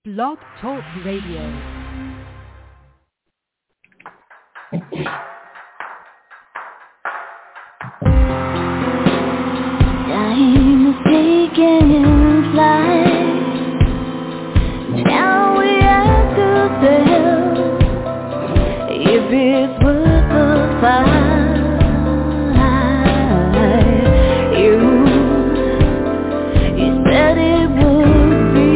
Blog Talk Radio. Time is taking flight. Now we have to tell if it's worth the fight. You said it would be.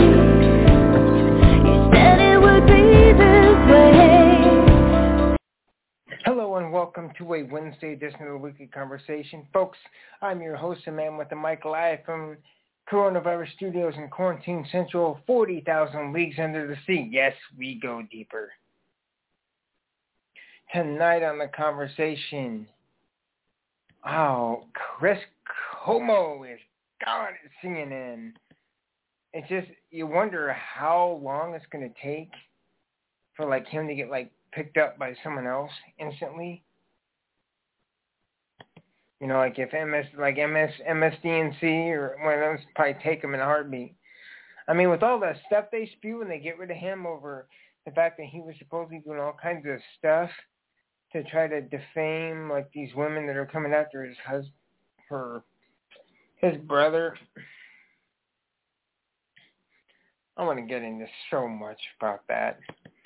You said it would be this way. Hello and welcome to a Wednesday edition of the Weekly Conversation. Folks, I'm your host, the man with the mic, live from Coronavirus Studios in Quarantine Central, 40,000 leagues under the sea. Yes, we go deeper. Tonight on the conversation, Chris Cuomo is gone at CNN. It's just, you wonder how long it's going to take for him to get picked up by someone else instantly. You know, if MSDNC or one of those probably take him in a heartbeat. I mean, with all that stuff they spew and they get rid of him over the fact that he was supposedly doing all kinds of stuff to try to defame these women that are coming after his brother. I want to get into so much about that.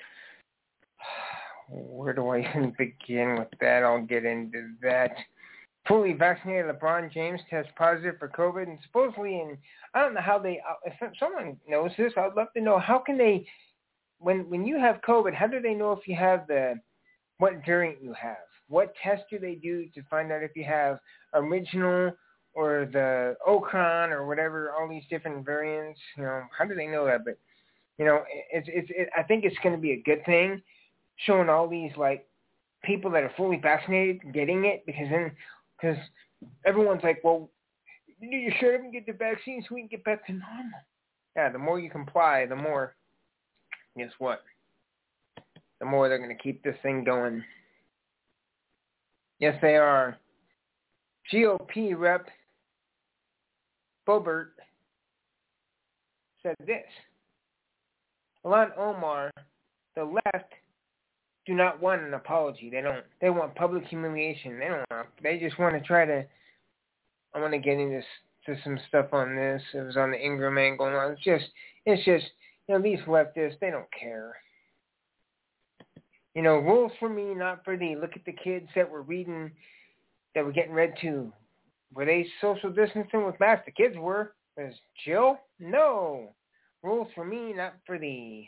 Where do I even begin with that? I'll get into that. Fully vaccinated LeBron James tests positive for COVID, and supposedly, I don't know how they, if someone knows this, I'd love to know, how can they, when you have COVID, how do they know if you have what variant you have? What test do they do to find out if you have original or the Omicron or whatever, all these different variants? You know, how do they know that? But, you know, I think it's going to be a good thing, showing all these people that are fully vaccinated getting it, because everyone's like, well, you need to shut up and get the vaccine so we can get back to normal. Yeah, the more you comply, the more, guess what? The more they're going to keep this thing going. Yes, they are. GOP Rep Boebert said this. Ilhan Omar, the left, do not want an apology. They don't. They want public humiliation. They just want to try to. I want to get into some stuff on this. It was on the Ingram angle. It's just. You know, these leftists, they don't care. You know, rules for me, not for thee. Look at the kids that were reading, that were getting read to. Were they social distancing with masks? The kids were. Was Jill? No. Rules for me, not for thee.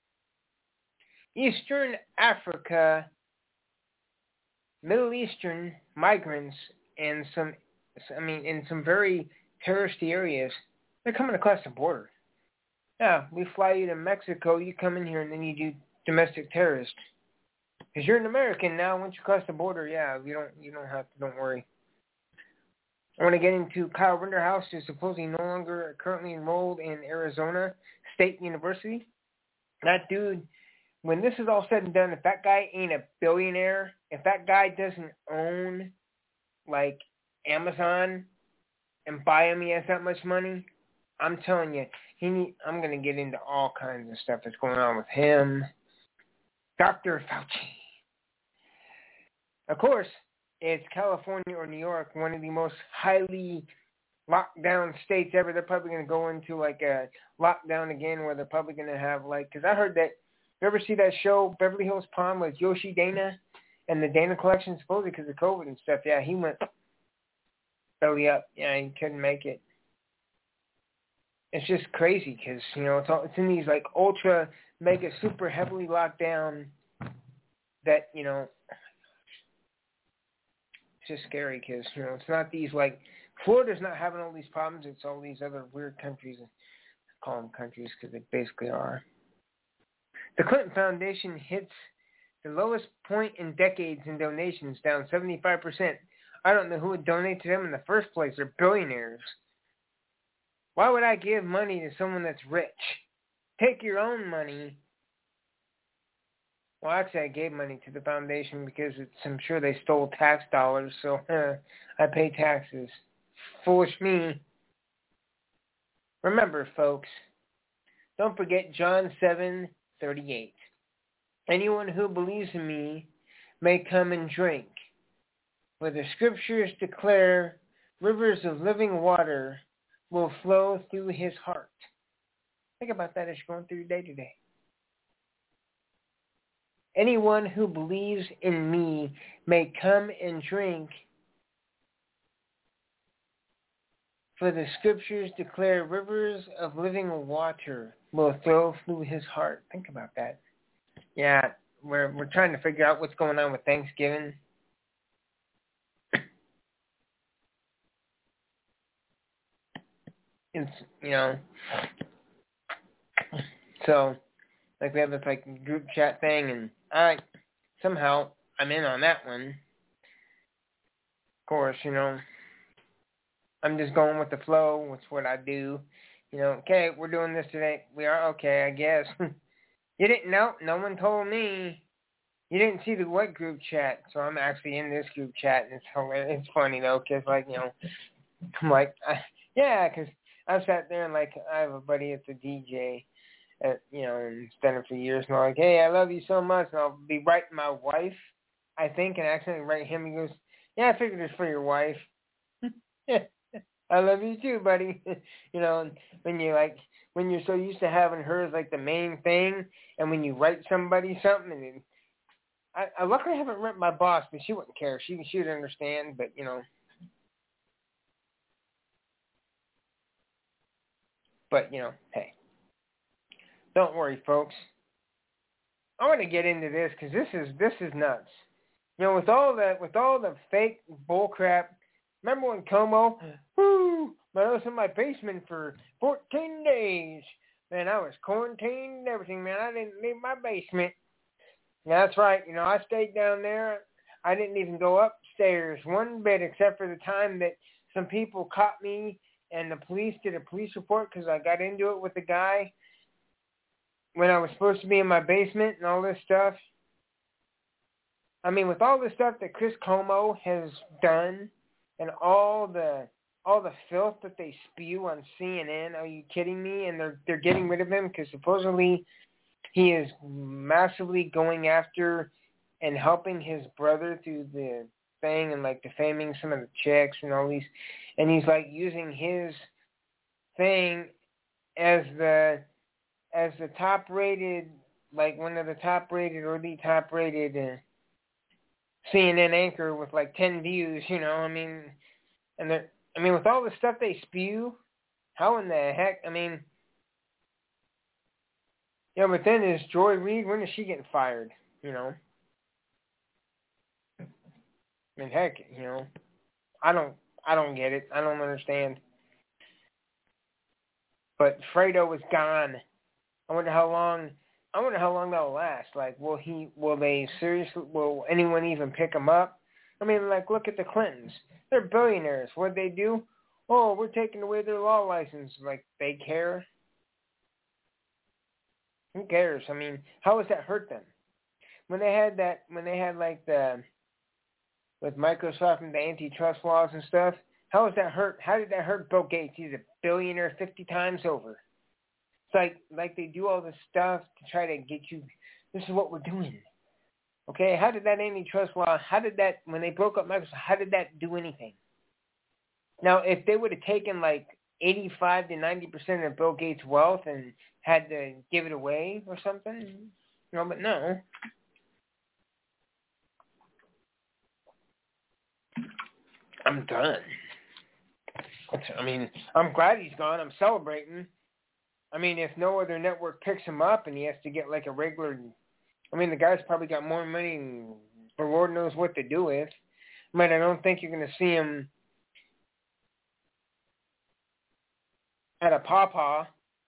Eastern Africa, Middle Eastern migrants, and in some very touristy areas, they're coming across the border. Yeah, we fly you to Mexico, you come in here, and then you do domestic terrorist. Because you're an American now. Once you cross the border, yeah, you don't have to. Don't worry. I want to get into Kyle Rittenhouse, who's supposedly no longer currently enrolled in Arizona State University. That dude. When this is all said and done, if that guy ain't a billionaire, if that guy doesn't own, Amazon and Biome has that much money, I'm telling you, I'm going to get into all kinds of stuff that's going on with him. Dr. Fauci. Of course, it's California or New York, one of the most highly locked down states ever. They're probably going to go into, a lockdown again where they're probably going to have, because I heard that. You ever see that show, Beverly Hills Pond, with Yoshi Dana and the Dana Collection, supposedly because of COVID and stuff? Yeah, he went belly up. Yeah, he couldn't make it. It's just crazy because, you know, it's in these, ultra, mega, super heavily locked down that, you know, it's just scary because, you know, it's not these, Florida's not having all these problems. It's all these other weird countries. I call them countries because they basically are. The Clinton Foundation hits the lowest point in decades in donations, down 75%. I don't know who would donate to them in the first place. They're billionaires. Why would I give money to someone that's rich? Take your own money. Well, actually, I gave money to the foundation because I'm sure they stole tax dollars, so I pay taxes. Foolish me. Remember, folks, don't forget John 7:38. Anyone who believes in me may come and drink. For the scriptures declare rivers of living water will flow through his heart. Think about that as you're going through your day today. Anyone who believes in me may come and drink. For the scriptures declare rivers of living water will flow through his heart. Think about that. Yeah, we're trying to figure out what's going on with Thanksgiving. It's, so, like, we have this, like, group chat thing, and somehow I'm in on that one. Of course, I'm just going with the flow. It's what I do. Okay, we're doing this today. We are okay, I guess. You didn't know? No one told me. You didn't see the what group chat, so I'm actually in this group chat, and it's hilarious. It's funny, though, because, like, I'm like, yeah, because I've sat there and, like, I have a buddy that's a DJ, and it's done it for years, and I'm like, hey, I love you so much, and I'll be writing my wife, I think, and accidentally write him. He goes, yeah, I figured it's for your wife. I love you too, buddy. And when you're so used to having her as like the main thing, and when you write somebody something, and I luckily haven't written my boss, but she wouldn't care. She would understand, but hey, don't worry, folks. I want to get into this because this is nuts. With all the fake bullcrap. Remember when Como, I was in my basement for 14 days. Man, I was quarantined and everything, man. I didn't leave my basement. Yeah, that's right. I stayed down there. I didn't even go upstairs one bit, except for the time that some people caught me and the police did a police report because I got into it with the guy when I was supposed to be in my basement and all this stuff. I mean, with all the stuff that Chris Como has done and all the filth that they spew on CNN, are you kidding me? And they're getting rid of him because supposedly he is massively going after and helping his brother through the thing and like defaming some of the chicks and all these, and he's like using his thing as the top rated, like one of the top rated or the top rated CNN anchor with like 10 views, I mean, and with all the stuff they spew, how in the heck, but then is Joy Reid, when is she getting fired, heck, I don't get it. I don't understand. But Fredo is gone. I wonder how long that'll last. Like, will anyone even pick him up? Like, look at the Clintons. They're billionaires. What'd they do? Oh, we're taking away their law license. Like, they care? Who cares? How has that hurt them? When they had with Microsoft and the antitrust laws and stuff, how did that hurt Bill Gates? He's a billionaire 50 times over. It's like they do all this stuff to try to get you, this is what we're doing. Okay, how did that antitrust law, when they broke up Microsoft, how did that do anything? Now, if they would have taken like 85 to 90% of Bill Gates' wealth and had to give it away or something, but no. I'm done. I'm glad he's gone. I'm celebrating. If no other network picks him up and he has to get like a regular, the guy's probably got more money for Lord knows what to do with. I don't think you're going to see him at a pawpaw.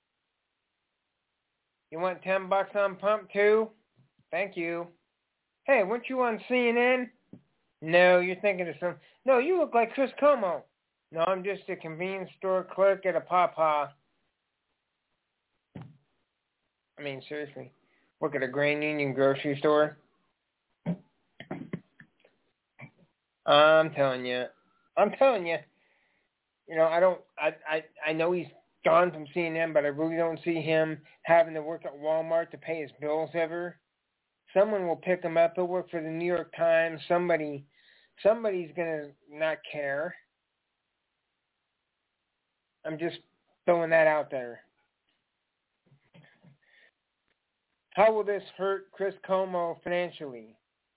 You want $10 on pump too? Thank you. Hey, weren't you on CNN? No, you're thinking of some. No, you look like Chris Como. No, I'm just a convenience store clerk at a pawpaw. Seriously. Work at a Grand Union grocery store. I'm telling you. I know he's gone from CNN, but I really don't see him having to work at Walmart to pay his bills ever. Someone will pick him up. He'll work for the New York Times. Somebody's gonna not care. I'm just throwing that out there. How will this hurt Chris Cuomo financially?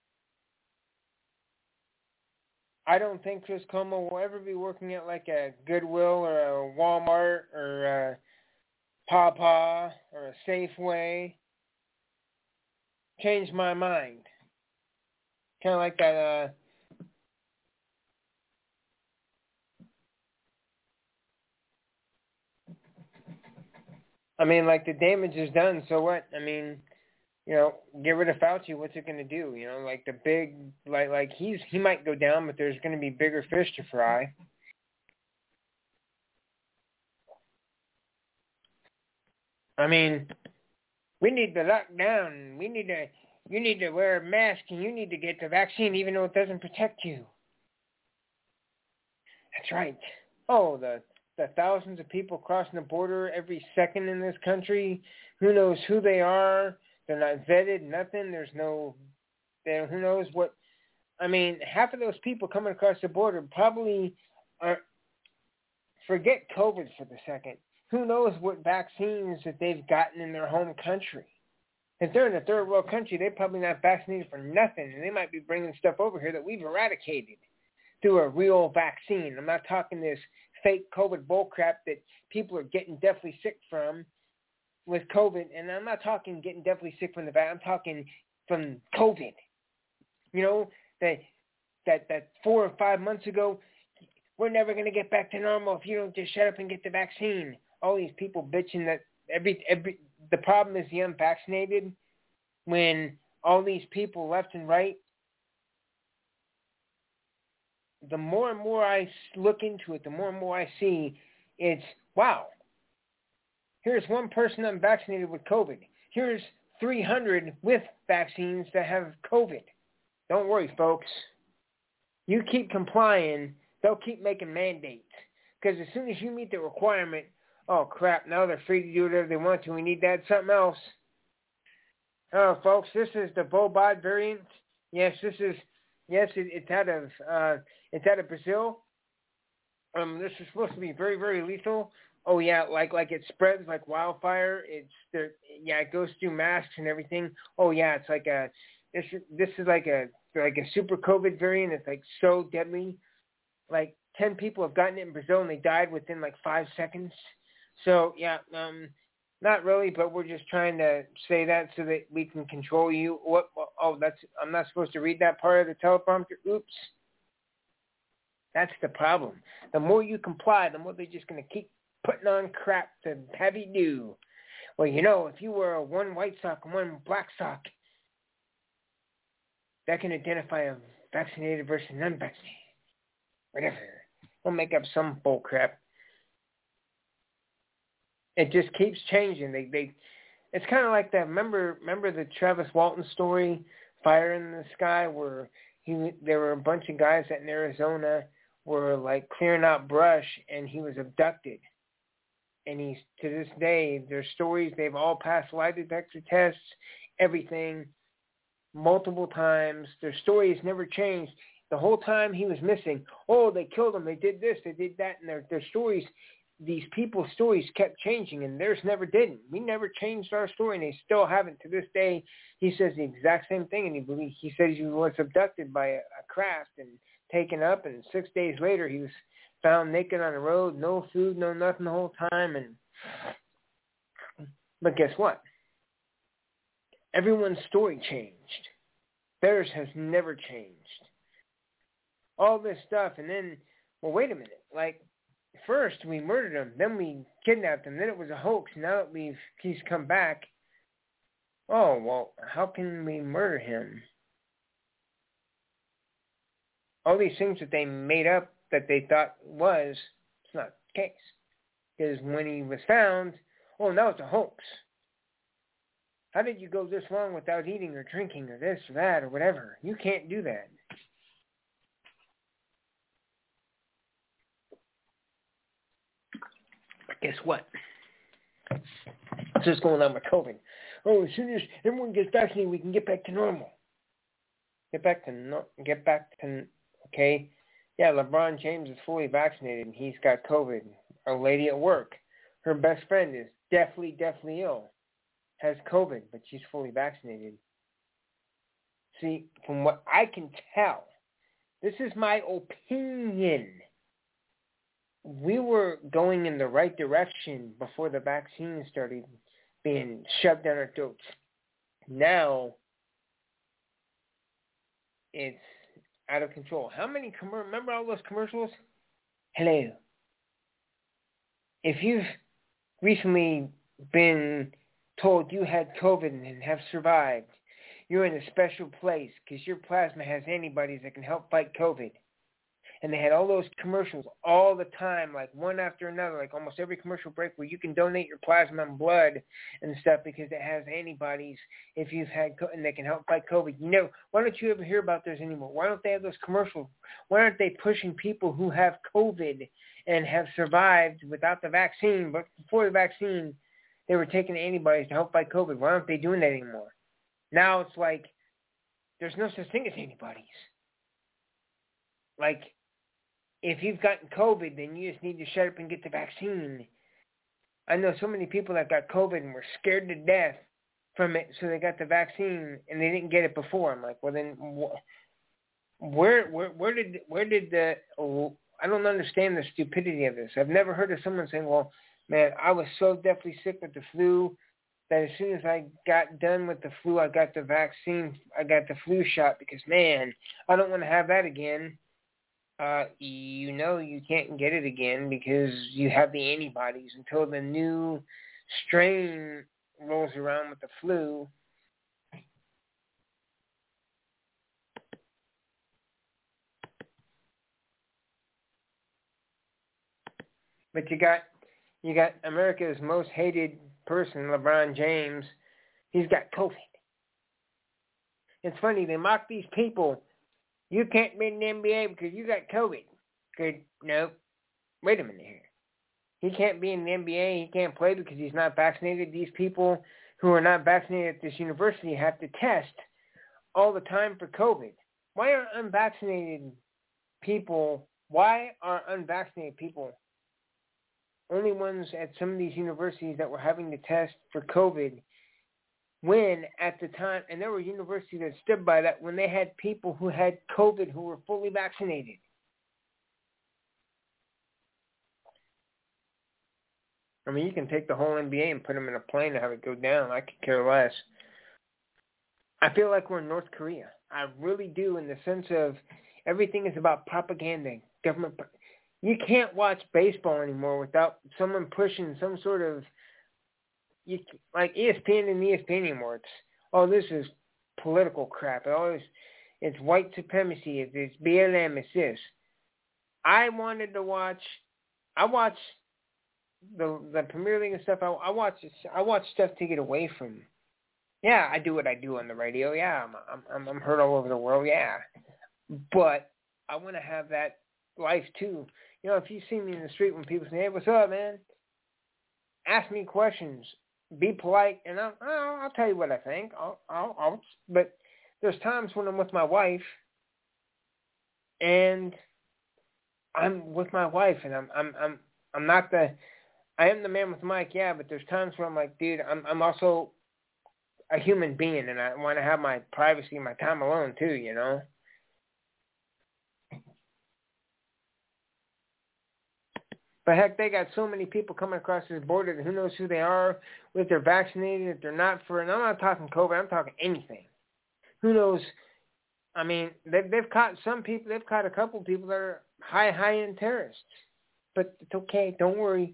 I don't think Chris Cuomo will ever be working at like a Goodwill or a Walmart or a Papa or a Safeway. Changed my mind. Kind of like that. I mean, like the damage is done. So what? I mean, get rid of Fauci. What's it going to do? Like the big, like he might go down, but there's going to be bigger fish to fry. I mean, we need to lock down. You need to wear a mask, and you need to get the vaccine, even though it doesn't protect you. That's right. Oh, the thousands of people crossing the border every second in this country. Who knows who they are? They're not vetted, nothing. Who knows what. I mean, half of those people coming across the border probably are, forget COVID for the second. Who knows what vaccines that they've gotten in their home country. If they're in a third world country, they're probably not vaccinated for nothing, and they might be bringing stuff over here that we've eradicated through a real vaccine. I'm not talking this fake COVID bullcrap that people are getting deathly sick from with COVID, and I'm not talking getting deathly sick from the vaccine. I'm talking from COVID. That 4 or 5 months ago, we're never going to get back to normal if you don't just shut up and get the vaccine. All these people bitching that the problem is the unvaccinated, when all these people left and right, the more and more I look into it, the more and more I see, it's, wow, here's one person unvaccinated with COVID. Here's 300 with vaccines that have COVID. Don't worry, folks. You keep complying, they'll keep making mandates. Because as soon as you meet the requirement, oh, crap, now they're free to do whatever they want to. We need to add something else. Oh, folks, this is the Bobot variant. Yes, it's out of Brazil. This is supposed to be very, very lethal. Oh yeah, like it spreads like wildfire. It goes through masks and everything. Oh yeah, it's like this is like a super COVID variant. It's like so deadly. Like 10 people have gotten it in Brazil and they died within like 5 seconds. So yeah, not really, but we're just trying to say that so that we can control you. What? Oh, I'm not supposed to read that part of the teleprompter. Oops. That's the problem. The more you comply, the more they're just going to keep putting on crap to have you do. Well, if you wear one white sock and one black sock, that can identify a vaccinated versus unvaccinated. Whatever. We'll make up some bull crap. It just keeps changing. It's kind of like that. Remember the Travis Walton story, Fire in the Sky, where there were a bunch of guys that in Arizona were like clearing out brush, and he was abducted. And he's, to this day, their stories, they've all passed lie detector tests, everything, multiple times. Their stories never changed. The whole time he was missing, oh, they killed him, they did this, they did that, and their stories, these people's stories kept changing, and theirs never didn't. We never changed our story, and they still haven't. To this day, he says the exact same thing, and he says he was abducted by a craft and taken up, and 6 days later he was found naked on the road, no food, no nothing the whole time. But guess what? Everyone's story changed. Theirs has never changed. All this stuff, and then, well, wait a minute. Like, first we murdered him, then we kidnapped him, then it was a hoax. Now that he's come back, oh, well, how can we murder him? All these things that they made up that they thought it's not the case. Because when he was found, oh, now it's a hoax. How did you go this long without eating or drinking or this or that or whatever? You can't do that. guess what? That's what's going on with COVID. Oh, as soon as everyone gets vaccinated, we can get back to normal. Okay? Yeah, LeBron James is fully vaccinated and he's got COVID. A lady at work, her best friend is definitely ill, has COVID, but she's fully vaccinated. See, from what I can tell, this is my opinion. We were going in the right direction before the vaccine started being shoved down our throats. Now, it's out of control. How many remember all those commercials? Hello. If you've recently been told you had COVID and have survived, you're in a special place because your plasma has antibodies that can help fight COVID. And they had all those commercials all the time, like one after another, like almost every commercial break where you can donate your plasma and blood and stuff because it has antibodies if you've had and they can help fight COVID. You know, why don't you ever hear about those anymore? Why don't they have those commercials? Why aren't they pushing people who have COVID and have survived without the vaccine, but before the vaccine they were taking antibodies to help fight COVID? Why aren't they doing that anymore? Now it's like there's no such thing as antibodies. Like, if you've gotten COVID, then you just need to shut up and get the vaccine. I know so many people that got COVID and were scared to death from it, so they got the vaccine and they didn't get it before. I'm like, well then, where did the? I don't understand the stupidity of this. I've never heard of someone saying, well, man, I was so deathly sick with the flu that as soon as I got done with the flu, I got the vaccine. I got the flu shot because, man, I don't want to have that again. You know you can't get it again because you have the antibodies until the new strain rolls around with the flu. But you got America's most hated person, LeBron James. He's got COVID. It's funny, they mock these people. You can't be in the NBA because you got COVID. Good. No. Wait a minute here. He can't be in the NBA. He can't play because he's not vaccinated. These people who are not vaccinated at this university have to test all the time for COVID. Why are unvaccinated people only ones at some of these universities that were having to test for COVID when at the time, and there were universities that stood by that when they had people who had COVID who were fully vaccinated. I mean, you can take the whole NBA and put them in a plane and have it go down. I could care less. I feel like we're in North Korea. I really do, in the sense of everything is about propaganda. Government. You can't watch baseball anymore without someone pushing some sort of, like ESPN and ESPN anymore. It's, this is political crap. It's white supremacy. It's BLM. It's this. I watched the Premier League and stuff. I watch stuff to get away from. Yeah, I do what I do on the radio. Yeah, I'm heard all over the world. Yeah, but I want to have that life too. You know, if you see me in the street when people say, "Hey, what's up, man?" Ask me questions. Be polite, and I'll tell you what I think. But there's times when I'm with my wife, and I'm with my wife, and I'm not the. I am the man with the mic, yeah, but there's times where I'm like, dude, I'm also a human being, and I want to have my privacy, my time alone too, you know. But heck, they got so many people coming across this border that who knows who they are, if they're vaccinated, if they're not. And I'm not talking COVID, I'm talking anything. Who knows? I mean, they've caught some people. They've caught a couple people that are high-end terrorists. But it's okay. Don't worry.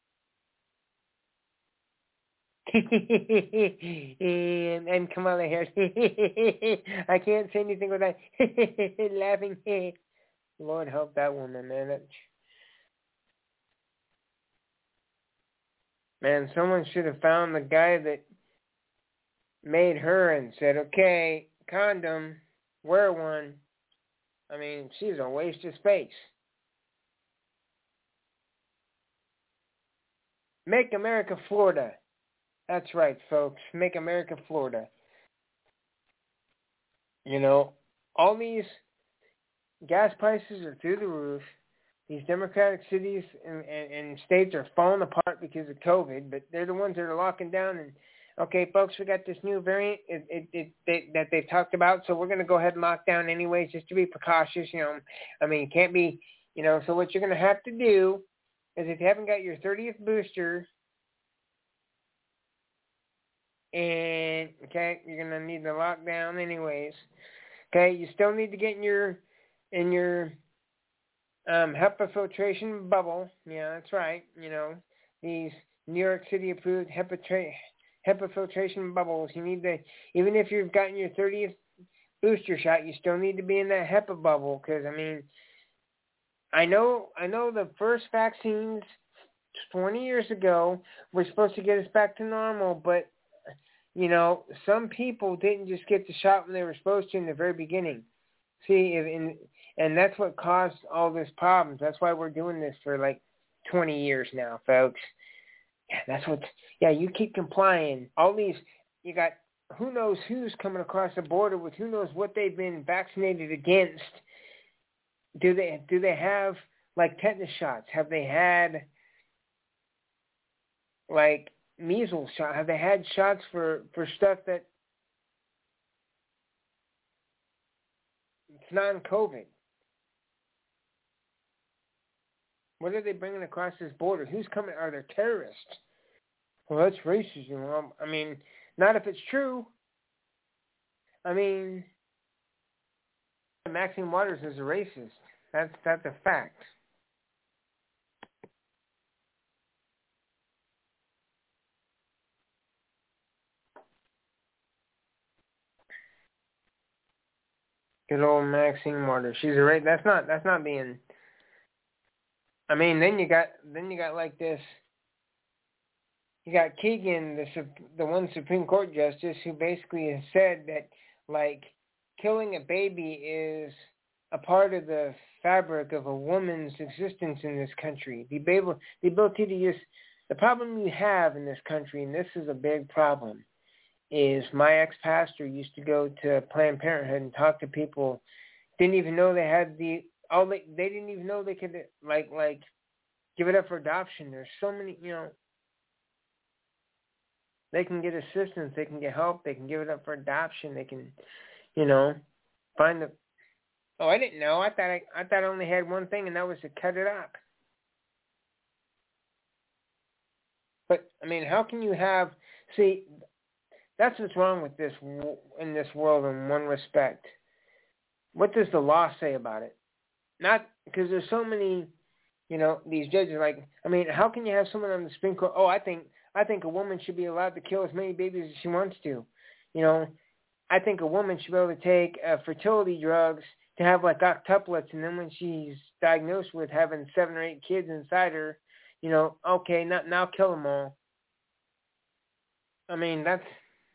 and Kamala Harris. I can't say anything without laughing. Lord help that woman, man. Man, someone should have found the guy that made her and said, okay, condom, wear one. I mean, she's a waste of space. Make America Florida. That's right, folks. Make America Florida. You know, all these gas prices are through the roof. These Democratic cities and states are falling apart because of COVID, but they're the ones that are locking down. And, okay, folks, we got this new variant that they've talked about, so we're going to go ahead and lock down anyways just to be precautious. You know, I mean, you can't be, you know, so what you're going to have to do is if you haven't got your 30th booster, and, okay, you're going to need the lockdown anyways. Okay, you still need to get in your HEPA filtration bubble. Yeah, that's right. You know, these New York City approved HEPA filtration bubbles. You need to, even if you've gotten your 30th booster shot, you still need to be in that HEPA bubble. Because I mean, I know the first vaccines 20 years ago were supposed to get us back to normal, but you know, some people didn't just get the shot when they were supposed to in the very beginning. See, and that's what caused all this problems. That's why we're doing this for like 20 years now, folks. Yeah, that's what. Yeah, you keep complying. All these, you got who knows who's coming across the border with who knows what they've been vaccinated against. Do they have like tetanus shots? Have they had like measles shot? Have they had shots for stuff that it's non-COVID? What are they bringing across this border? Who's coming? Are there terrorists? Well, that's racism. Well, I mean, not if it's true. I mean, Maxine Waters is a racist. That's a fact. Good old Maxine Waters. She's a racist. That's not being. I mean, then you got like this. You got Keegan, the one Supreme Court justice, who basically has said that like killing a baby is a part of the fabric of a woman's existence in this country. The ability to use the problem you have in this country, and this is a big problem, is my ex-pastor used to go to Planned Parenthood and talk to people, didn't even know they had they didn't even know they could like give it up for adoption. There's so many, you know. They can get assistance. They can get help. They can give it up for adoption. They can, you know, find the. Oh, I didn't know. I thought I only had one thing, and that was to cut it up. But I mean, how can you have? See, that's what's wrong with this in this world. In one respect, what does the law say about it? Not because there's so many, you know, these judges. Like, I mean, how can you have someone on the Supreme Court? Oh, I think a woman should be allowed to kill as many babies as she wants to. You know, I think a woman should be able to take fertility drugs to have like octuplets, and then when she's diagnosed with having 7 or 8 kids inside her, you know, okay, now kill them all. I mean, that's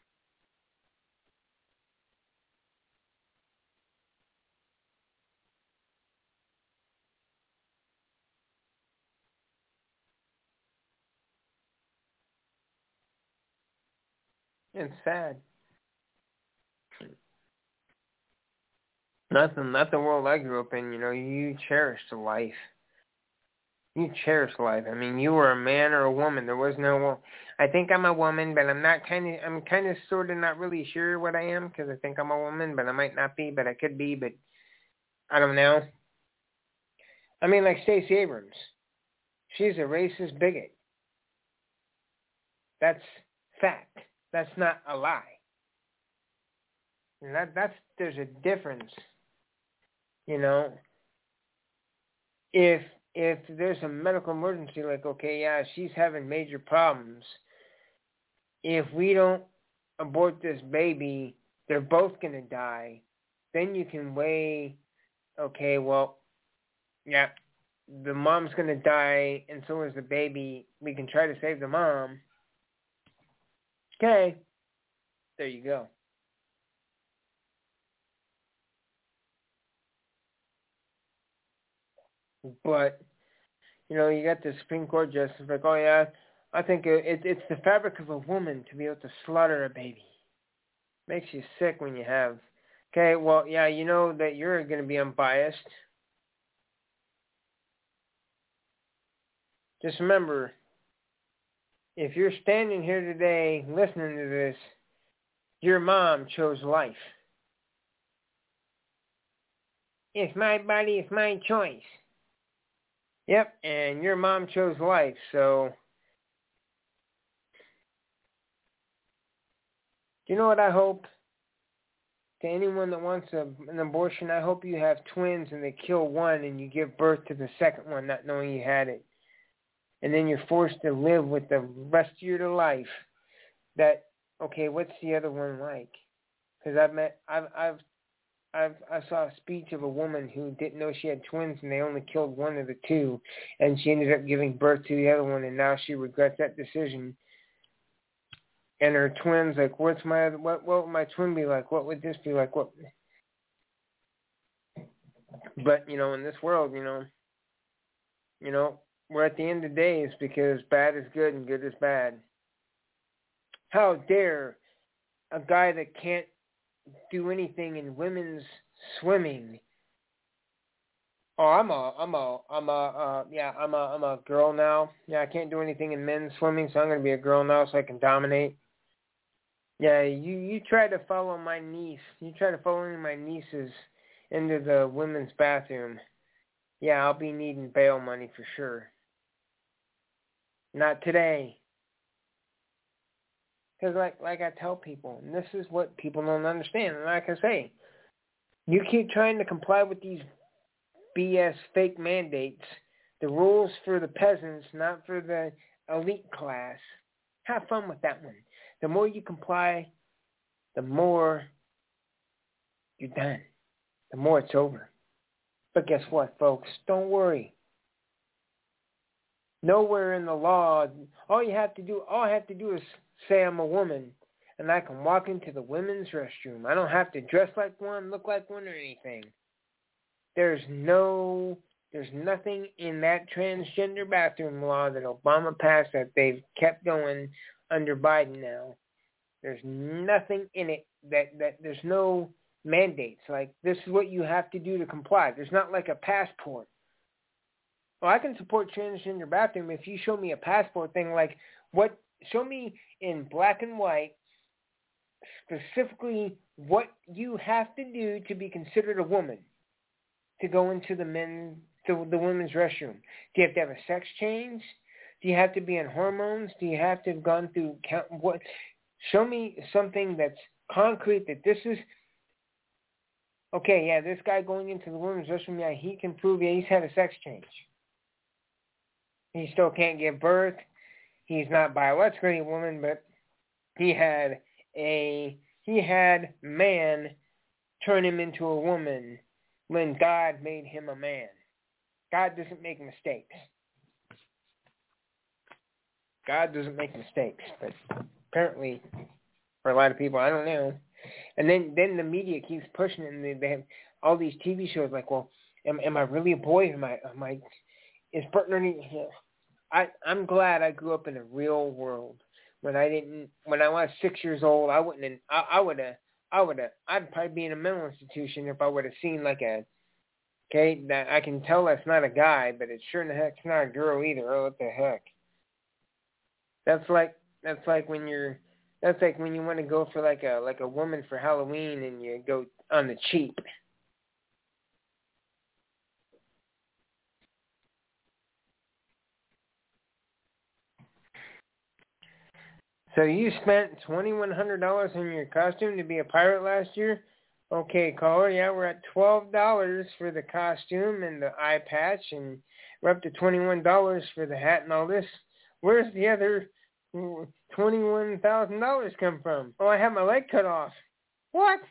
it's sad. Not the world I grew up in. You know, you cherished life. You cherish life. I mean, you were a man or a woman. There was no. I think I'm a woman, but I'm not kind of. I'm kind of sort of not really sure what I am because I think I'm a woman, but I might not be, but I could be, but I don't know. I mean, like Stacey Abrams. She's a racist bigot. That's fact. That's not a lie. And that's there's a difference. You know, if there's a medical emergency, like, okay, yeah, she's having major problems. If we don't abort this baby, they're both going to die. Then you can weigh, okay, well, yeah, the mom's going to die and so is the baby. We can try to save the mom. Okay, there you go. But, you know, you got the Supreme Court justice like, oh, yeah, I think it's the fabric of a woman to be able to slaughter a baby. Makes you sick when you have. Okay, well, yeah, you know that you're going to be unbiased. Just remember, if you're standing here today listening to this, your mom chose life. It's my body, it's my choice. Yep, and your mom chose life, so you know what I hope? To anyone that wants an abortion, I hope you have twins and they kill one and you give birth to the second one not knowing you had it. And then you're forced to live with the rest of your life that, okay, what's the other one like? Because I saw a speech of a woman who didn't know she had twins and they only killed one of the two, and she ended up giving birth to the other one, and now she regrets that decision. And her twins, like, what would my twin be like? What would this be like? What? But in this world, we're at the end of days because bad is good and good is bad. How dare a guy that can't do anything in women's swimming? Oh, I'm a girl now. Yeah, I can't do anything in men's swimming, so I'm gonna be a girl now so I can dominate. Yeah, you try to follow my niece. You try to follow my nieces into the women's bathroom. Yeah, I'll be needing bail money for sure. Not today. Because like I tell people, and this is what people don't understand, and like I say, you keep trying to comply with these BS fake mandates, the rules for the peasants, not for the elite class. Have fun with that one. The more you comply, the more you're done. The more it's over. But guess what, folks? Don't worry. Nowhere in the law, all I have to do is say I'm a woman, and I can walk into the women's restroom. I don't have to dress like one, look like one, or anything. There's nothing in that transgender bathroom law that Obama passed that they've kept going under Biden now. There's nothing in it that there's no mandates. Like, this is what you have to do to comply. There's not like a passport. Well, I can support transgender bathroom if you show me a passport thing, like show me in black and white specifically what you have to do to be considered a woman to go into the women's restroom. Do you have to have a sex change? Do you have to be on hormones? Do you have to have gone through what? Show me something that's concrete that this is okay. Yeah, this guy going into the women's restroom, yeah, he can prove he's had a sex change. He still can't give birth. He's not biologically a woman, but he had man turn him into a woman when God made him a man. God doesn't make mistakes. God doesn't make mistakes, but apparently for a lot of people, I don't know. And then the media keeps pushing it, and they have all these TV shows like, well, am I really a boy? Am I is Bert Ernie? I'm glad I grew up in a real world. When I was 6 years old, I'd probably be in a mental institution if I would have seen that I can tell that's not a guy, but it sure in the heck's not a girl either. Oh, what the heck? That's like when you want to go for like a woman for Halloween and you go on the cheap. So you spent $2,100 on your costume to be a pirate last year? Okay, caller, yeah, we're at $12 for the costume and the eye patch, and we're up to $21 for the hat and all this. Where's the other $21,000 come from? Oh, I have my leg cut off. What?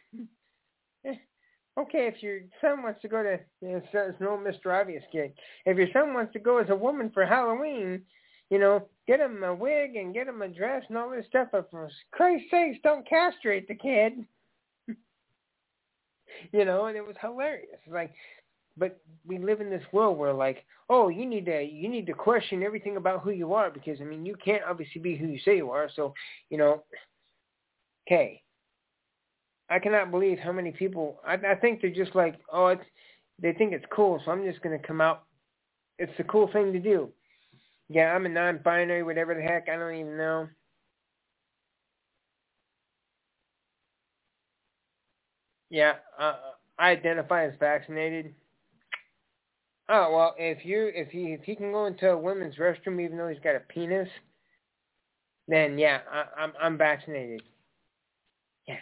Okay, if your son wants to go to, it's no Mr. Obvious kid. If your son wants to go as a woman for Halloween, get him a wig and get him a dress and all this stuff. But for Christ's sakes, don't castrate the kid. And it was hilarious. Like, But we live in this world where, like, oh, you need to question everything about who you are because, I mean, you can't obviously be who you say you are. So, okay. I cannot believe how many people, I think they're just like, oh, they think it's cool, so I'm just going to come out. It's the cool thing to do. Yeah, I'm a non-binary, whatever the heck, I don't even know. Yeah, I identify as vaccinated. Oh, well, if he can go into a women's restroom even though he's got a penis, then yeah, I'm vaccinated. Yeah.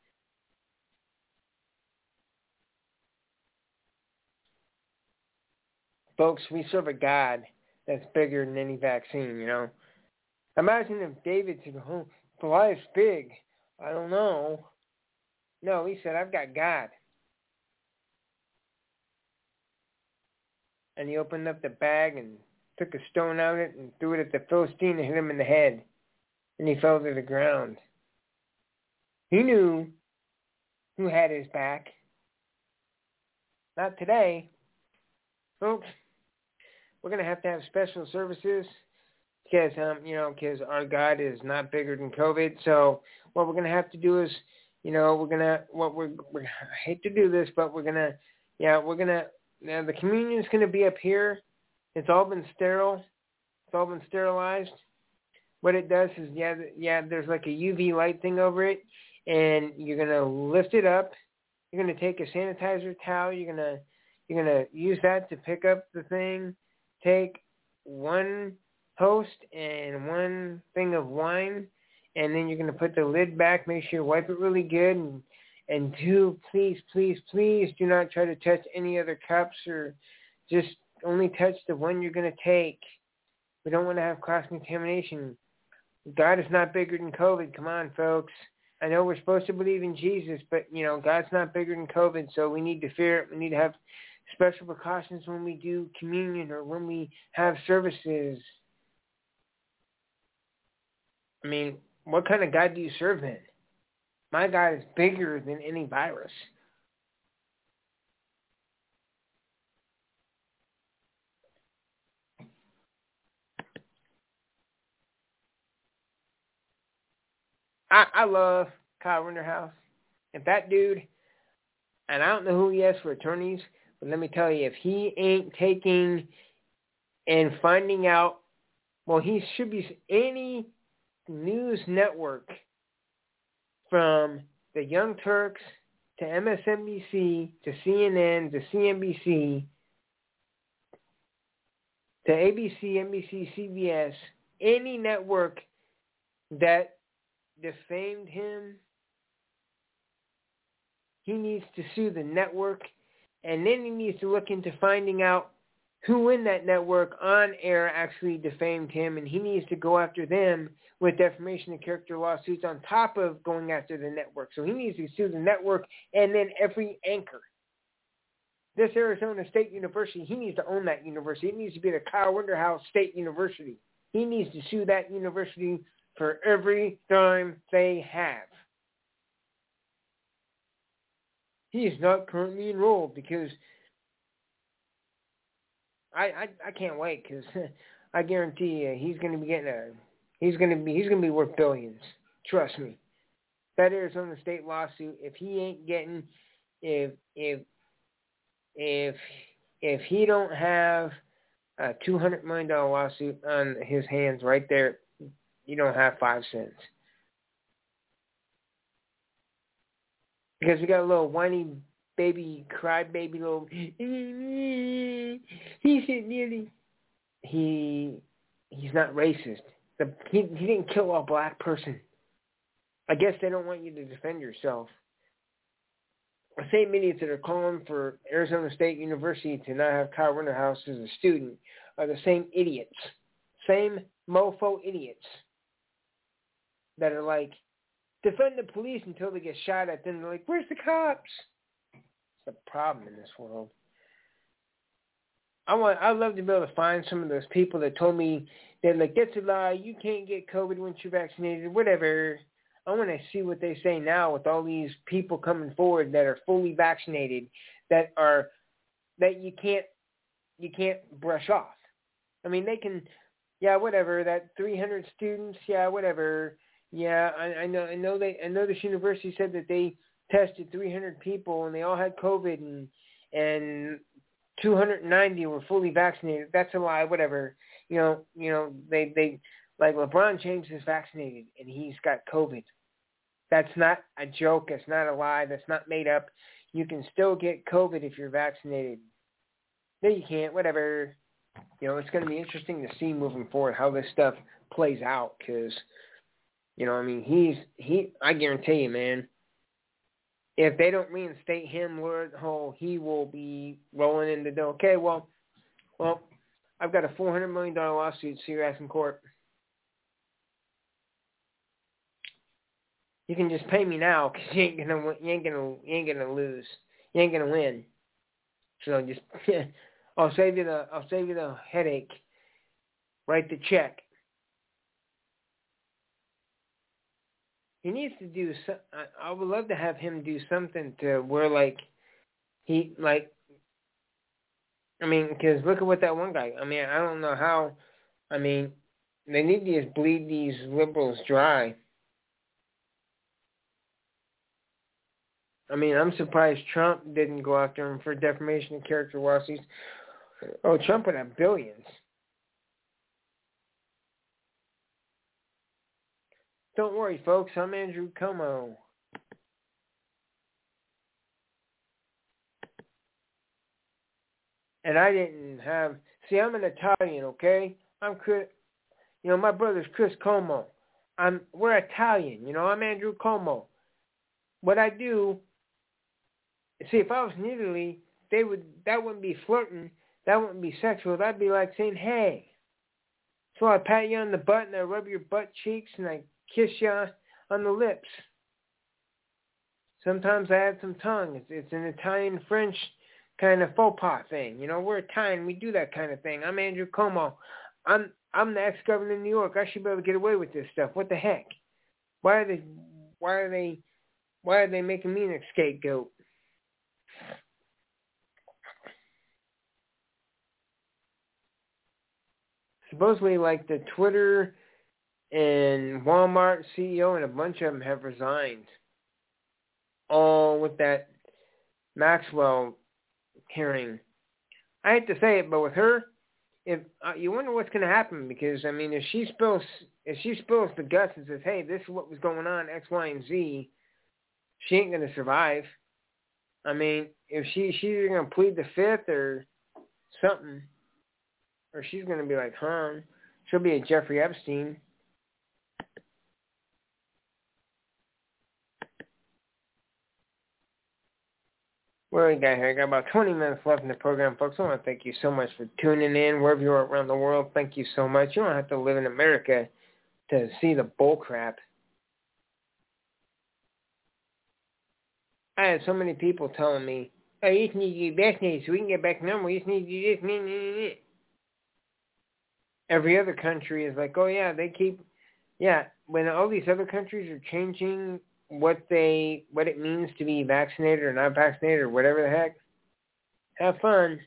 Folks, we serve a God that's bigger than any vaccine, Imagine if David said, oh, Goliath's big. I don't know. No, he said, I've got God. And he opened up the bag and took a stone out of it and threw it at the Philistine and hit him in the head. And he fell to the ground. He knew who had his back. Not today. Folks, we're going to have special services because, because our God is not bigger than COVID. So what we're going to have to do is, I hate to do this, but the communion's going to be up here. It's all been sterile. It's all been sterilized. What it does is, there's like a UV light thing over it, and you're going to lift it up. You're going to take a sanitizer towel. You're going to use that to pick up the thing. Take one Host and one thing of wine, and then you're going to put the lid back. Make sure you wipe it really good, and please, please, please do not try to touch any other cups or just only touch the one you're going to take. We don't want to have cross-contamination. God is not bigger than COVID. Come on, folks. I know we're supposed to believe in Jesus, but, God's not bigger than COVID, so we need to fear it. We need to have special precautions when we do communion or when we have services. I mean, what kind of God do you serve then? My God is bigger than any virus. I love Kyle Rittenhouse. If that dude, and I don't know who he is for attorneys, but let me tell you, if he ain't taking and finding out, well, he should be any news network from the Young Turks to MSNBC to CNN to CNBC to ABC, NBC, CBS, any network that defamed him, he needs to sue the network, and then he needs to look into finding out who in that network on air actually defamed him, and he needs to go after them with defamation and character lawsuits on top of going after the network. So he needs to sue the network and then every anchor. This Arizona State University, he needs to own that university. It needs to be the Kyle Rittenhouse State University. He needs to sue that university for every dime they have. He is not currently enrolled because I can't wait because I guarantee you he's going to be getting he's going to be worth billions. Trust me. That Arizona State lawsuit, if he ain't getting, if he don't have a $200 million lawsuit on his hands right there, you don't have 5 cents. Because we got a little whiny baby, crybaby little, he said nearly, he's not racist. He didn't kill a black person. I guess they don't want you to defend yourself. The same idiots that are calling for Arizona State University to not have Kyle Rittenhouse as a student are the same idiots. Same mofo idiots that are like, defend the police until they get shot at. Then they're like, where's the cops? It's a problem in this world. I'd love to be able to find some of those people that told me that, like, that's a lie. You can't get COVID once you're vaccinated, whatever. I want to see what they say now with all these people coming forward that are fully vaccinated, that are that you can't brush off. I mean, they can, yeah, whatever. That 300 students, yeah, whatever. Yeah, I know this university said that they tested 300 people and they all had COVID and 290 were fully vaccinated. That's a lie. Whatever. They like LeBron James is vaccinated and he's got COVID. That's not a joke. That's not a lie. That's not made up. You can still get COVID if you're vaccinated. No, you can't. Whatever. It's going to be interesting to see moving forward how this stuff plays out because, I mean, I guarantee you, man, if they don't reinstate him, he will be rolling in the dough. Okay, well, I've got a $400 million lawsuit, so you're asking court. You can just pay me now because you ain't gonna lose. You ain't gonna win. So just, I'll save you the headache. Write the check. He needs to do. I would love to have him do something to where because look at what that one guy. I mean, I don't know how. I mean, they need to just bleed these liberals dry. I mean, I'm surprised Trump didn't go after him for defamation of character lawsuits. Oh, Trump would have billions. Don't worry, folks. I'm Andrew Como. And I didn't have... See, I'm an Italian, okay? My brother's Chris Como. We're Italian, I'm Andrew Como. What I do... See, if I was in Italy, that wouldn't be flirting. That wouldn't be sexual. That'd be like saying, hey. So I pat you on the butt and I rub your butt cheeks and I kiss you on the lips. Sometimes I add some tongue. It's an Italian-French kind of faux pas thing. We're Italian. We do that kind of thing. I'm Andrew Como. I'm the ex-governor of New York. I should be able to get away with this stuff. What the heck? Why are they making me an scapegoat? Supposedly, like the Twitter and Walmart CEO and a bunch of them have resigned. All with that Maxwell hearing. I hate to say it, but with her, if you wonder what's going to happen because I mean, if she spills the guts and says, "Hey, this is what was going on X, Y, and Z," she ain't going to survive. I mean, if she's either going to plead the fifth or something. Or she's going to be like, she'll be a Jeffrey Epstein. Well, I got about 20 minutes left in the program, folks. I want to thank you so much for tuning in wherever you are around the world. Thank you so much. You don't have to live in America to see the bull crap. I had so many people telling me, oh, you just need to get vaccinated so we can get back to normal. You just need to do this. Every other country is like, oh, yeah, when all these other countries are changing what it means to be vaccinated or not vaccinated or whatever the heck, have fun.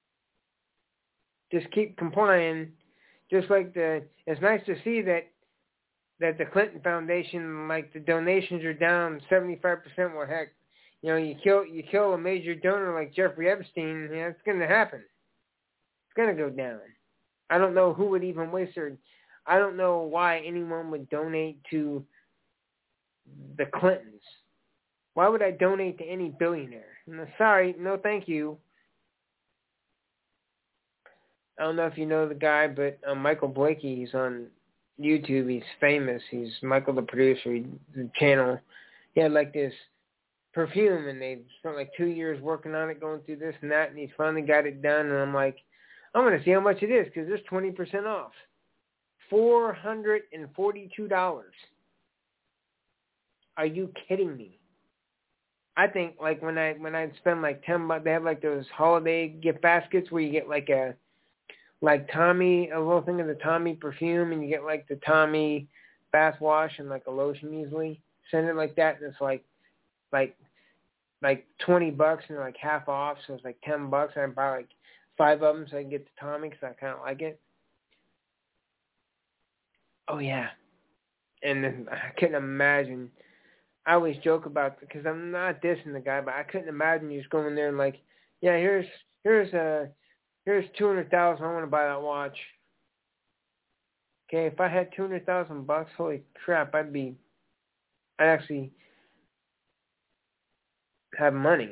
Just keep complying. Just like it's nice to see that the Clinton Foundation, like the donations are down 75%. Well, heck, you kill a major donor like Jeffrey Epstein, it's going to happen. It's going to go down. I don't know who would even waste I don't know why anyone would donate to the Clintons. Why would I donate to any billionaire? No, sorry, no thank you. I don't know if you know the guy, but Michael Blakey, he's on YouTube. He's famous. He's Michael the producer, the channel. He had like this perfume, and they spent like 2 years working on it, going through this and that, and he finally got it done, and I'm like, I'm going to see how much it is because there's 20% off. $442. Are you kidding me? I think like when I spend like $10, they have like those holiday gift baskets where you get like a Tommy, a little thing of the Tommy perfume, and you get like the Tommy bath wash and like a lotion usually scented like that, and it's like like $20 and they're like half off, so it's like $10. And I buy like 5 of them so I can get the Tommy because I kind of like it. Oh yeah, and then I couldn't imagine. I always joke about because I'm not dissing the guy, but I couldn't imagine you just going there and like, yeah, here's 200,000. I want to buy that watch. Okay, if I had $200,000, holy crap, I'd actually have money.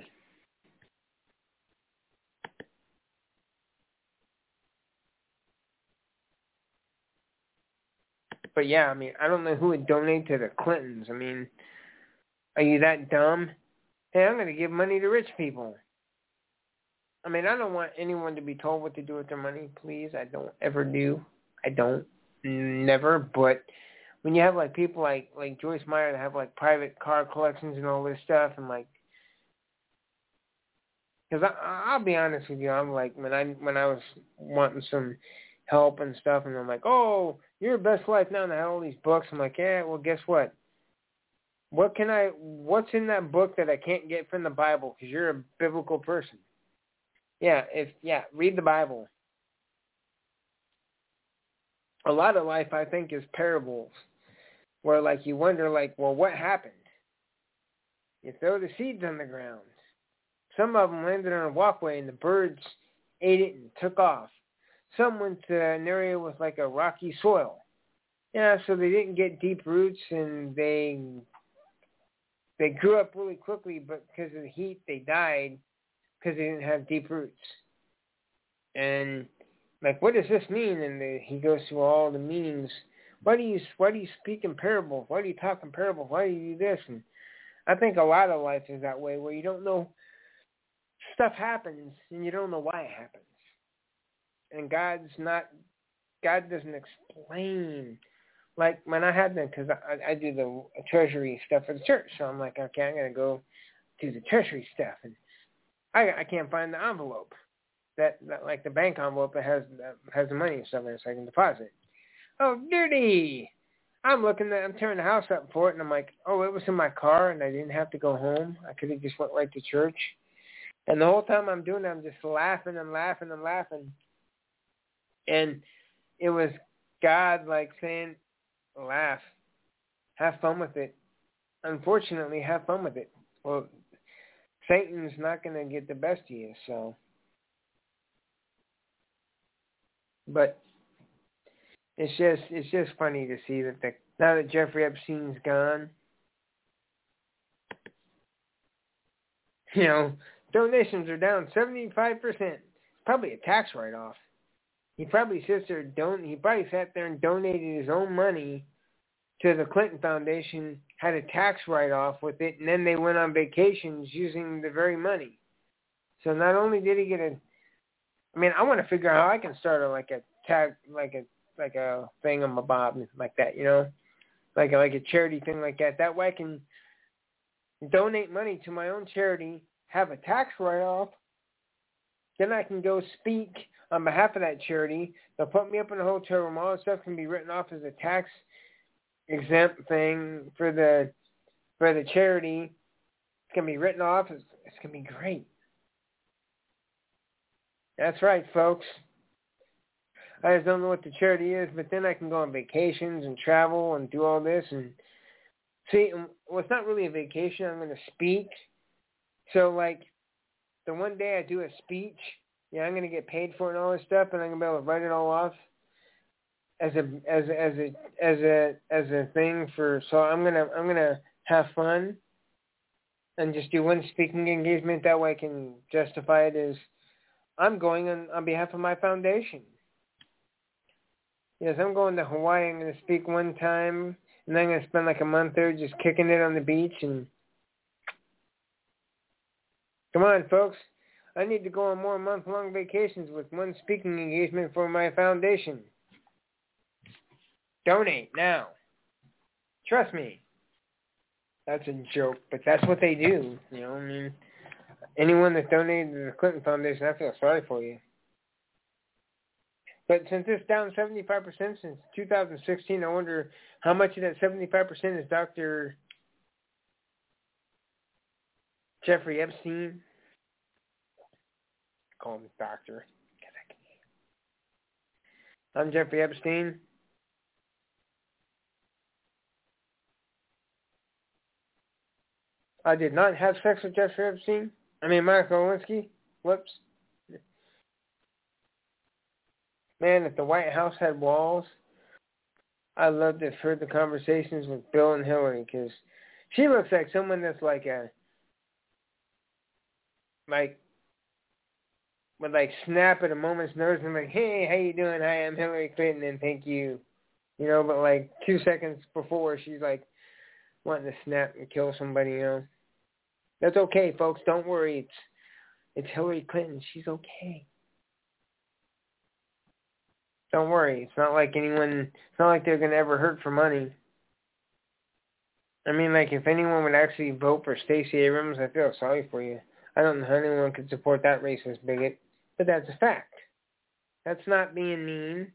But yeah, I mean, I don't know who would donate to the Clintons. I mean, are you that dumb? Hey, I'm going to give money to rich people. I mean, I don't want anyone to be told what to do with their money, please. I don't ever do. I don't. Never. But when you have, like, people like Joyce Meyer that have, like, private car collections and all this stuff, and, like, because I'll be honest with you, I'm like, when I was wanting some help and stuff, and I'm like, oh, your best life now, and I have all these books. I'm like, yeah, well, guess what? What's in that book that I can't get from the Bible? Because you're a biblical person. Read the Bible. A lot of life, I think, is parables, where, like, you wonder, like, well, what happened? You throw the seeds on the ground. Some of them landed on a walkway, and the birds ate it and took off. Some went to an area with, like, a rocky soil. Yeah, so they didn't get deep roots, and they grew up really quickly, but because of the heat, they died because they didn't have deep roots. And, like, what does this mean? And he goes through all the meanings. Why do you speak in parables? Why do you talk in parables? Why do you do this? And I think a lot of life is that way, where you don't know. Stuff happens, and you don't know why it happens. And God doesn't explain. Like, when I had them, because I do the treasury stuff for the church, so I'm like, okay, I'm going to go do the treasury stuff. And I can't find the envelope, that like the bank envelope that has the money and stuff in it so I can deposit. Oh, dirty! I'm tearing the house up for it, and I'm like, oh, it was in my car, and I didn't have to go home. I could have just went right to church. And the whole time I'm doing it, I'm just laughing and laughing and laughing. And it was God, like, saying, laugh. Have fun with it. Unfortunately, have fun with it. Well, Satan's not going to get the best of you, so. But it's just funny to see that now that Jeffrey Epstein's gone, you know, donations are down 75%. Probably a tax write-off. He probably sat there and donated his own money to the Clinton Foundation, had a tax write-off with it, and then they went on vacations using the very money. So not only did he get I want to figure out how I can start a thing on my bob like that, you know, like a charity thing like that. That way I can donate money to my own charity, have a tax write-off, then I can go speak on behalf of that charity. They'll put me up in a hotel room. All that stuff can be written off as a tax exempt thing for the charity. It's gonna be written off. It's gonna be great. That's right, folks. I just don't know what the charity is, but then I can go on vacations and travel and do all this and see. Well, it's not really a vacation. I'm gonna speak. So, like, the one day I do a speech, I'm gonna get paid for it and all this stuff, and I'm gonna be able to write it all off as a thing for. So I'm gonna have fun and just do one speaking engagement. That way I can justify it as I'm going on behalf of my foundation. Yes, I'm going to Hawaii. I'm going to speak one time, and then I'm going to spend like a month there just kicking it on the beach. And come on, folks. I need to go on more month-long vacations with one speaking engagement for my foundation. Donate now. Trust me. That's a joke, but that's what they do. You know, I mean, anyone that donated to the Clinton Foundation, I feel sorry for you. But since it's down 75% since 2016, I wonder how much of that 75% is Dr. Jeffrey Epstein. Call him doctor. I'm Jeffrey Epstein. I did not have sex with Jeffrey Epstein. Monica Lewinsky. Whoops. Man, if the White House had walls, I'd love to have heard the conversations with Bill and Hillary, because she looks like someone that's would snap at a moment's notice and hey, how you doing? Hi, I'm Hillary Clinton, and thank you. But 2 seconds before, she's wanting to snap and kill somebody, That's okay, folks. Don't worry. It's Hillary Clinton. She's okay. Don't worry. It's not like they're going to ever hurt for money. If anyone would actually vote for Stacey Abrams, I feel sorry for you. I don't know how anyone could support that racist bigot, but that's a fact. That's not being mean.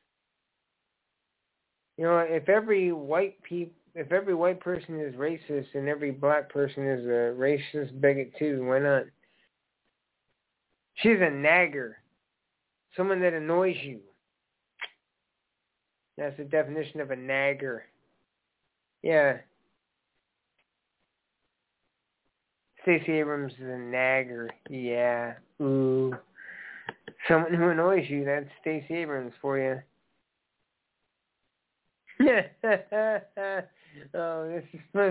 If every white person is racist and every black person is a racist bigot too, why not? She's a nagger. Someone that annoys you. That's the definition of a nagger. Yeah. Stacey Abrams is a nagger. Yeah. Ooh. Someone who annoys you, that's Stacey Abrams for you. Oh, this is fun.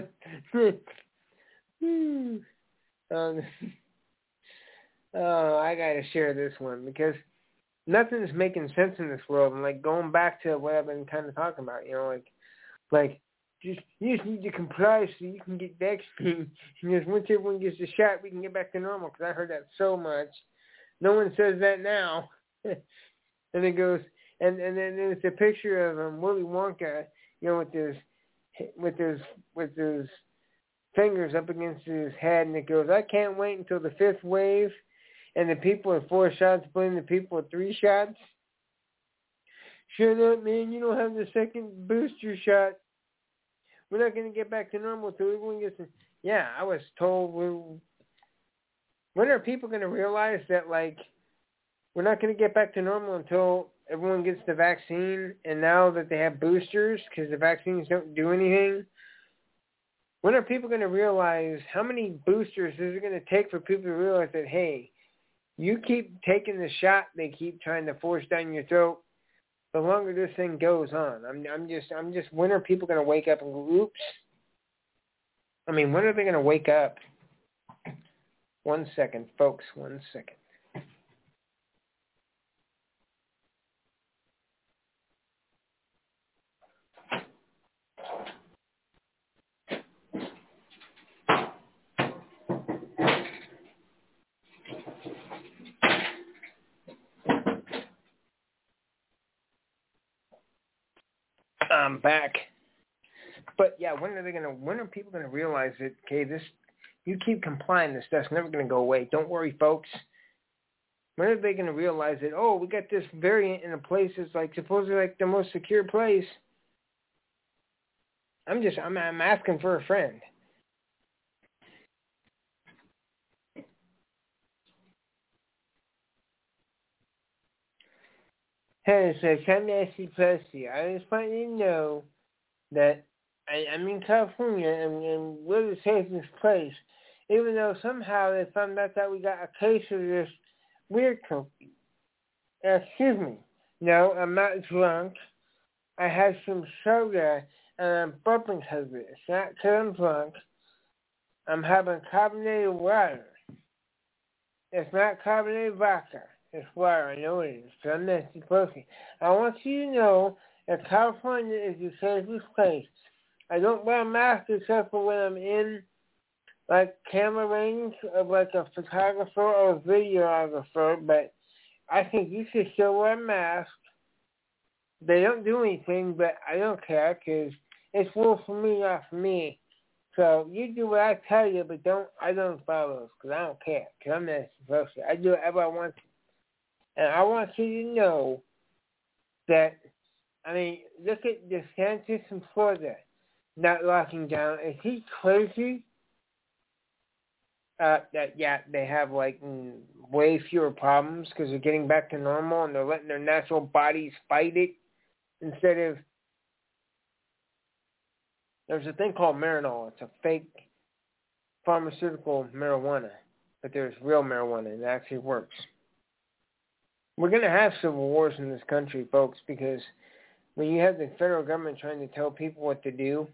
I gotta share this one because nothing's making sense in this world. And going back to what I've been kind of talking about, you just need to comply so you can get vaccine. And once everyone gets a shot, we can get back to normal. Because I heard that so much. No one says that now. And it goes, and then there's a picture of Willy Wonka, with his fingers up against his head, and it goes, I can't wait until the 5th wave, and the people with 4 shots blame the people with 3 shots. Shut up, man! You don't have the second booster shot. We're not going to get back to normal until everyone gets. Yeah, I was told. When are people going to realize that we're not going to get back to normal until everyone gets the vaccine, and now that they have boosters, because the vaccines don't do anything, when are people going to realize how many boosters is it going to take for people to realize that, hey, you keep taking the shot they keep trying to force down your throat, the longer this thing goes on. I'm just, when are people going to wake up and go, oops? When are they going to wake up? 1 second, folks, 1 second. I'm back. But yeah, when are people gonna realize that, okay, you keep complying, this stuff's never gonna go away. Don't worry, folks. When are they gonna realize that, oh, we got this variant in a place that's supposedly the most secure place? I'm asking for a friend. Hey, so come Nancy Pelosi. I just want you to know that I'm in California and we're the safest place. Even though somehow they found out that we got a case of this weird company. Excuse me. No, I'm not drunk. I had some soda and I'm burping because of it. It's not because I'm drunk. I'm having carbonated water. It's not carbonated vodka. It's water. I know it is. So I'm Nancy Pelosi. I want you to know that California is the safest place. I don't wear a mask except for when I'm in camera range of a photographer or a videographer, but I think you should still wear a mask. They don't do anything, but I don't care because it's rule for me, not for me. So you do what I tell you, but I don't follow because I don't care. Because I'm Nancy Pelosi. I do whatever I want to. And I want you to know that, look at DeSantis in Florida not locking down. Is he crazy? They have like way fewer problems because they're getting back to normal and they're letting their natural bodies fight it instead of. There's a thing called Marinol. It's a fake pharmaceutical marijuana, but there's real marijuana and it actually works. We're going to have civil wars in this country, folks, because when you have the federal government trying to tell people what to do,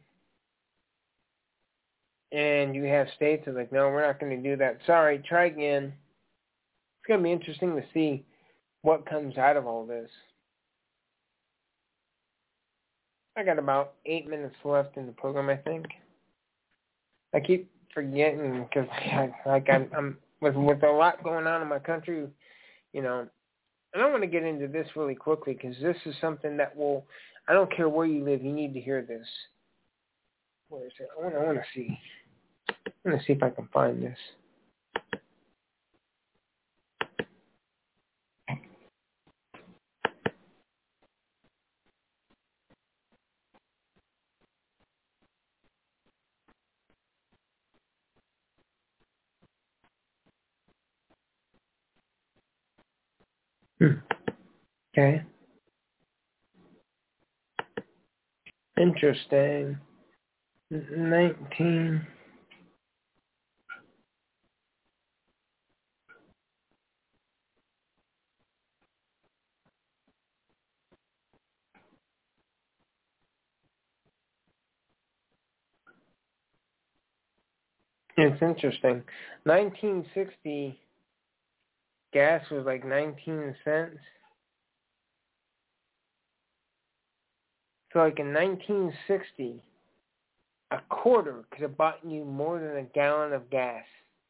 and you have states that are like, no, we're not going to do that. Sorry, try again. It's going to be interesting to see what comes out of all this. I got about 8 minutes left in the program, I think. I keep forgetting because I'm with a lot going on in my country, you know. And I want to get into this really quickly because this is something that will, I don't care where you live, you need to hear this. Where is it? I want to see. I'm going to see if I can find this. Okay. Interesting. 19. It's interesting. 1960, gas was like 19 cents. So like in 1960, a quarter could have bought you more than a gallon of gas.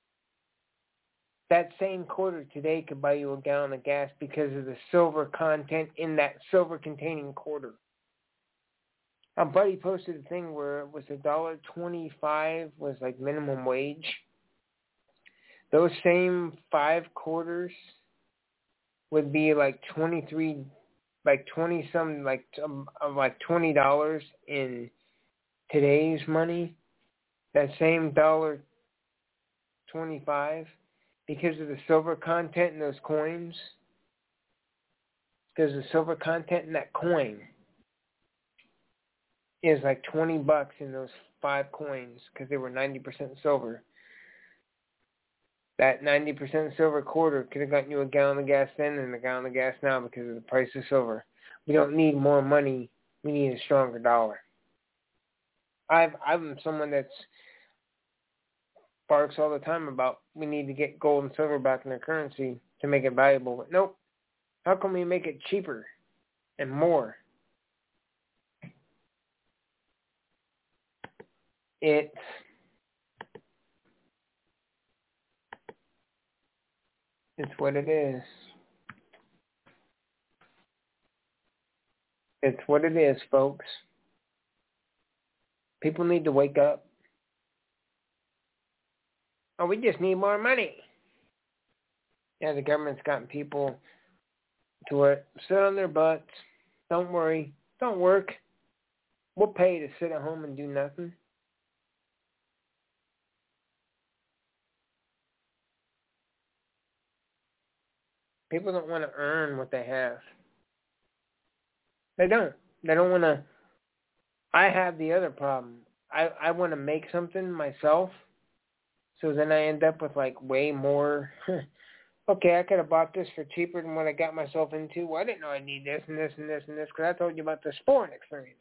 That same quarter today could buy you a gallon of gas because of the silver content in that silver-containing quarter. A buddy posted a thing where it was $1.25 was like minimum wage. Those same 5 quarters would be like 23, like 20 some, like $20 in today's money. That same $1.25 because of the silver content in those coins. Because the silver content in that coin is like $20 in those 5 coins because they were 90% silver. That 90% silver quarter could have gotten you a gallon of gas then and a gallon of gas now because of the price of silver. We don't need more money. We need a stronger dollar. I'm someone that's barks all the time about we need to get gold and silver back in their currency to make it valuable. But nope. How can we make it cheaper and more? It's what it is. It's what it is, folks. People need to wake up. Oh, we just need more money. Yeah, the government's gotten people to sit on their butts. Don't worry. Don't work. We'll pay to sit at home and do nothing. People don't want to earn what they have. They don't. They don't want to. I have the other problem. I want to make something myself. So then I end up with like way more. Okay, I could have bought this for cheaper than what I got myself into. Well, I didn't know I need this and this and this and this because I told you about the sporting experience.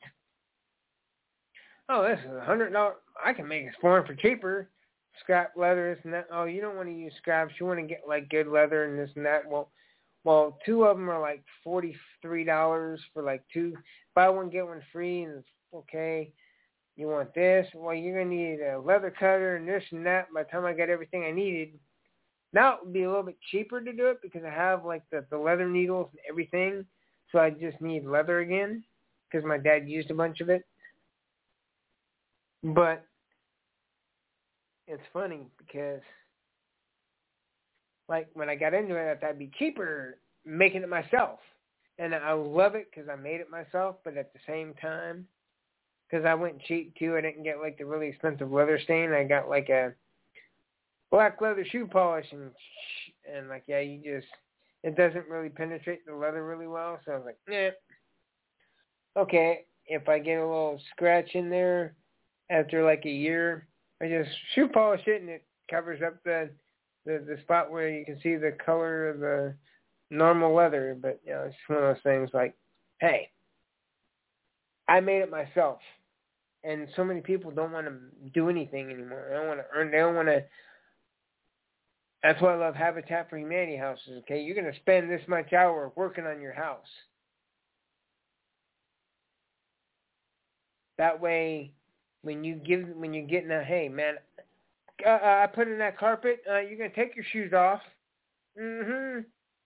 Oh, this is $100. I can make a sporting for cheaper. Scrap leather, this and that. Oh, you don't want to use scraps. You want to get like good leather and this and that. Well, 2 of them are like $43 for like 2. Buy one, get one free, and it's okay. You want this? Well, you're going to need a leather cutter and this and that. By the time I got everything I needed, now it would be a little bit cheaper to do it because I have like the leather needles and everything. So I just need leather again because my dad used a bunch of it. But it's funny because like when I got into it, I thought it'd be cheaper making it myself. And I love it because I made it myself, but at the same time, because I went cheap too, I didn't get like the really expensive leather stain. I got like a black leather shoe polish, and like, yeah, it doesn't really penetrate the leather really well. So I was like, nah. Okay, if I get a little scratch in there after like a year, I just shoe polish it, and it covers up the spot where you can see the color of the normal leather. But it's one of those things like, hey, I made it myself, and so many people don't want to do anything anymore. They don't want to earn. They don't want to. That's why I love Habitat for Humanity houses. Okay, you're going to spend this much hour working on your house. That way, when you're getting a, hey man, I put in that carpet. You're gonna take your shoes off. Mm-hmm.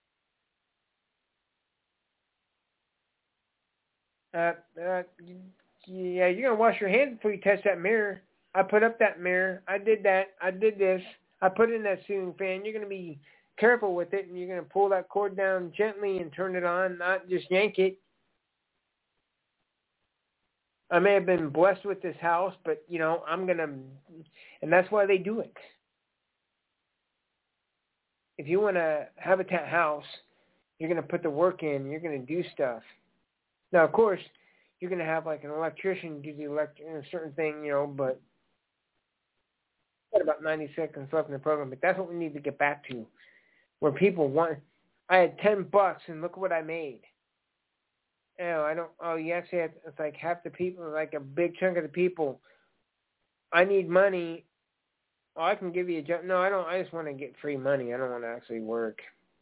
Yeah, you're gonna wash your hands before you touch that mirror. I put up that mirror. I did that. I did this. I put in that ceiling fan. You're gonna be careful with it, and you're gonna pull that cord down gently and turn it on, not just yank it. I may have been blessed with this house, but, I'm going to, and that's why they do it. If you want a Habitat house, you're going to put the work in, you're going to do stuff. Now, of course, you're going to have like an electrician do the certain thing, but got about 90 seconds left in the program, but that's what we need to get back to, where people want, I had $10 and look what I made. You actually have, it's like half the people, like a big chunk of the people, I need money. Oh, I can give you a job. No, I don't. I just want to get free money. I don't want to actually work.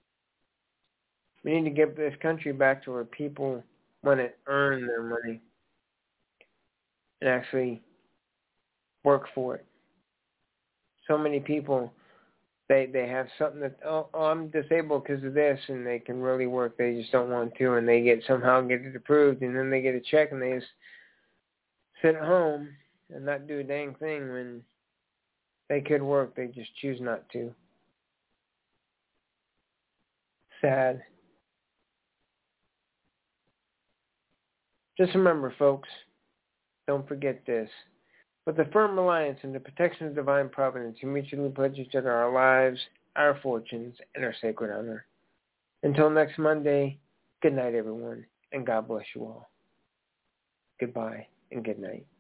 We need to get this country back to where people want to earn their money and actually work for it. So many people, they have something that, I'm disabled because of this, and they can really work. They just don't want to, and they somehow get it approved, and then they get a check, and they just sit at home and not do a dang thing when they could work. They just choose not to. Sad. Just remember, folks, don't forget this. With a firm reliance in the protection of divine providence, we mutually pledge each other our lives, our fortunes, and our sacred honor. Until next Monday, good night, everyone, and God bless you all. Goodbye and good night.